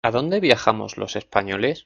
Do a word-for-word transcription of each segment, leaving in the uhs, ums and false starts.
¿A dónde viajamos los españoles?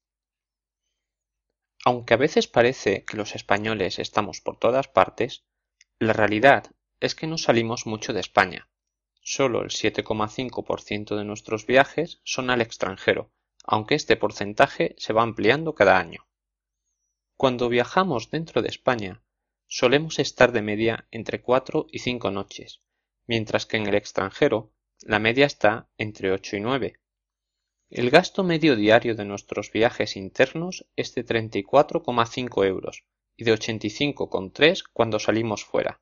Aunque a veces parece que los españoles estamos por todas partes, la realidad es que no salimos mucho de España. Solo el siete coma cinco por ciento de nuestros viajes son al extranjero, aunque este porcentaje se va ampliando cada año. Cuando viajamos dentro de España, solemos estar de media entre cuatro y cinco noches, mientras que en el extranjero la media está entre ocho y nueve. El gasto medio diario de nuestros viajes internos es de treinta y cuatro coma cinco euros y de ochenta y cinco coma tres cuando salimos fuera.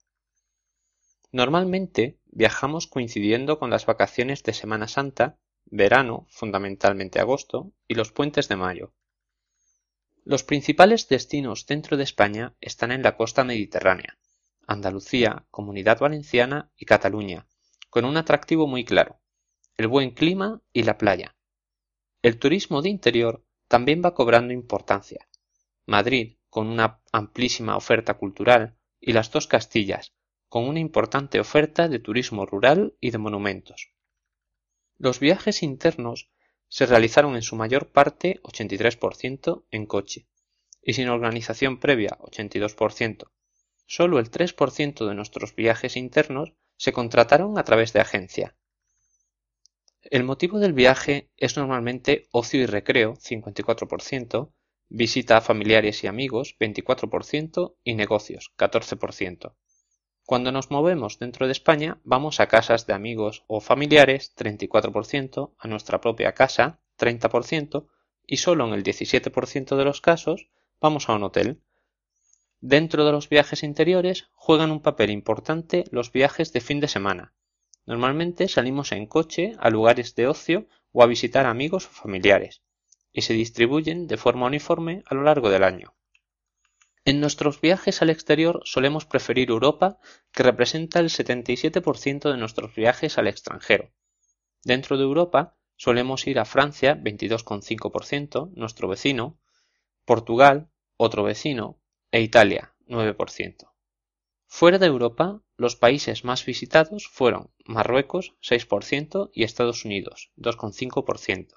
Normalmente viajamos coincidiendo con las vacaciones de Semana Santa, verano, fundamentalmente agosto, y los puentes de mayo. Los principales destinos dentro de España están en la costa mediterránea, Andalucía, Comunidad Valenciana y Cataluña, con un atractivo muy claro: el buen clima y la playa. El turismo de interior también va cobrando importancia. Madrid, con una amplísima oferta cultural, y las dos Castillas, con una importante oferta de turismo rural y de monumentos. Los viajes internos se realizaron en su mayor parte, ochenta y tres por ciento, en coche, y sin organización previa, ochenta y dos por ciento. Solo el tres por ciento de nuestros viajes internos se contrataron a través de agencia. El motivo del viaje es normalmente ocio y recreo, cincuenta y cuatro por ciento, visita a familiares y amigos, veinticuatro por ciento, y negocios, catorce por ciento. Cuando nos movemos dentro de España, vamos a casas de amigos o familiares, treinta y cuatro por ciento, a nuestra propia casa, treinta por ciento, y solo en el diecisiete por ciento de los casos vamos a un hotel. Dentro de los viajes interiores juegan un papel importante los viajes de fin de semana. Normalmente salimos en coche a lugares de ocio o a visitar amigos o familiares, y se distribuyen de forma uniforme a lo largo del año. En nuestros viajes al exterior solemos preferir Europa, que representa el setenta y siete por ciento de nuestros viajes al extranjero. Dentro de Europa solemos ir a Francia, veintidós coma cinco por ciento, nuestro vecino, Portugal, otro vecino, e Italia, nueve por ciento. Fuera de Europa, los países más visitados fueron Marruecos, seis por ciento, y Estados Unidos, dos coma cinco por ciento.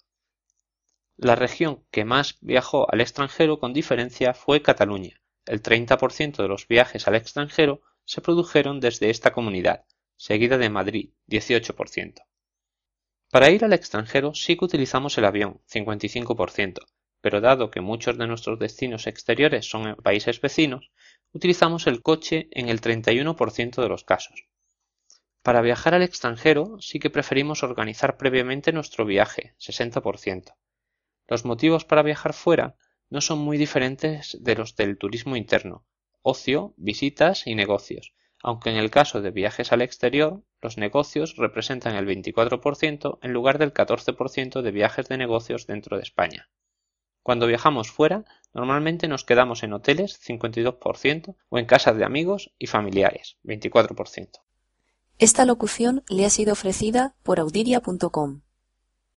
La región que más viajó al extranjero con diferencia fue Cataluña. El treinta por ciento de los viajes al extranjero se produjeron desde esta comunidad, seguida de Madrid, dieciocho por ciento. Para ir al extranjero sí que utilizamos el avión, cincuenta y cinco por ciento, pero dado que muchos de nuestros destinos exteriores son en países vecinos, utilizamos el coche en el treinta y uno por ciento de los casos. Para viajar al extranjero sí que preferimos organizar previamente nuestro viaje, sesenta por ciento. Los motivos para viajar fuera no son muy diferentes de los del turismo interno: ocio, visitas y negocios, aunque en el caso de viajes al exterior, los negocios representan el veinticuatro por ciento en lugar del catorce por ciento de viajes de negocios dentro de España. Cuando viajamos fuera, normalmente nos quedamos en hoteles, cincuenta y dos por ciento, o en casas de amigos y familiares, veinticuatro por ciento. Esta locución le ha sido ofrecida por audiria punto com.